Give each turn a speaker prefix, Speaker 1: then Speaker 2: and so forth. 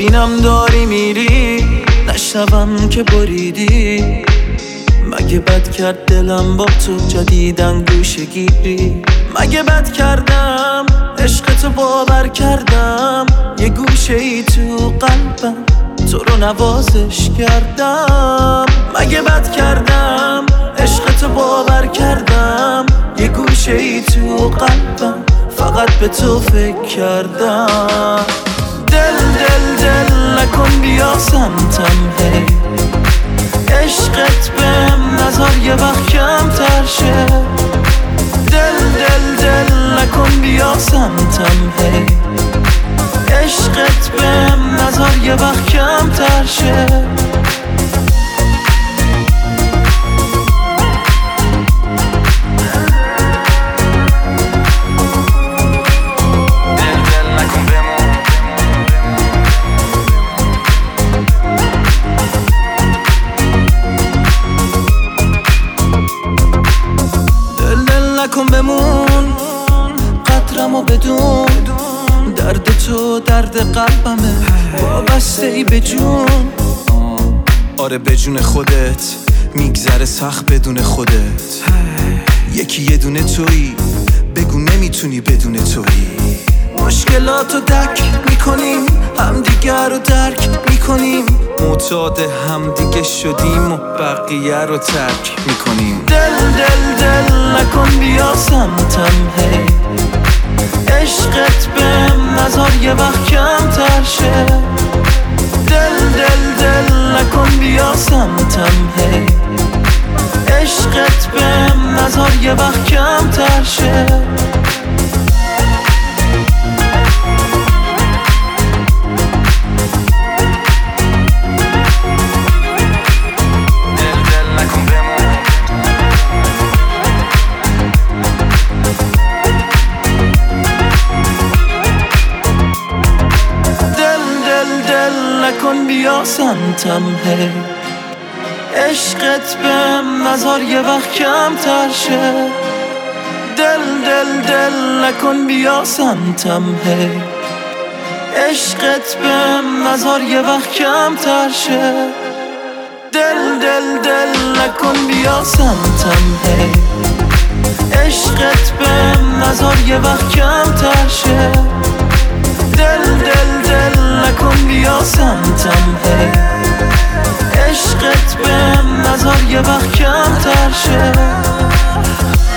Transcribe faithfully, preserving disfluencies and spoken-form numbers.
Speaker 1: ببینم داری میری، نشنوم که بریدی. مگه بد کرد دلم با تو جدیدن گوشه گیری؟ مگه بد کردم عشق تو باور کردم، یه گوشه ای تو قلبم تو رو نوازش کردم. مگه بد کردم عشق تو باور کردم، یه گوشه ای تو قلبم فقط به تو فکر کردم. دل دل دل نکن بیا سمتم هی، عشقت بهم نذار یه وقت کم تر شه. دل دل دل نکن بیا سمتم هی، عشقت بهم نذار یه وقت کم تر شه. نکن بمون قدرمو بدون، درد تو درد قلبمه وابسته ای به جون.
Speaker 2: آره به جون خودت میگذره سخت بدون خودت. یکی یه دونه تویی، بگو نمیتونی بدون تویی.
Speaker 1: مشکلاتو دک میکنیم، همدیگر رو درک میکنیم،
Speaker 2: معتاد همدیگه شدیم و بقیه رو ترک میکنیم.
Speaker 1: دل دل دل نکن بیا سمتم هی، عشقت بهم نذار یه وقت کم تر شه. دل دل دل نکن بیا سمتم هی، عشقت بهم نذار یه وقت کم تر شه. نکن بیا سمتم هی، عشقت بهم نذار یه وقت کم تر شه. دل دل دل نکن بیا سمتم هی، عشقت بهم نذار یه وقت کم تر شه. دل دل دل نکن بیا سمتم هی، عشقت بهم نذار یه وقت کم تر شه. دل دل دل نکن بیا سمتم هی، عشقت بهم نذار یه وقت کم تر شه.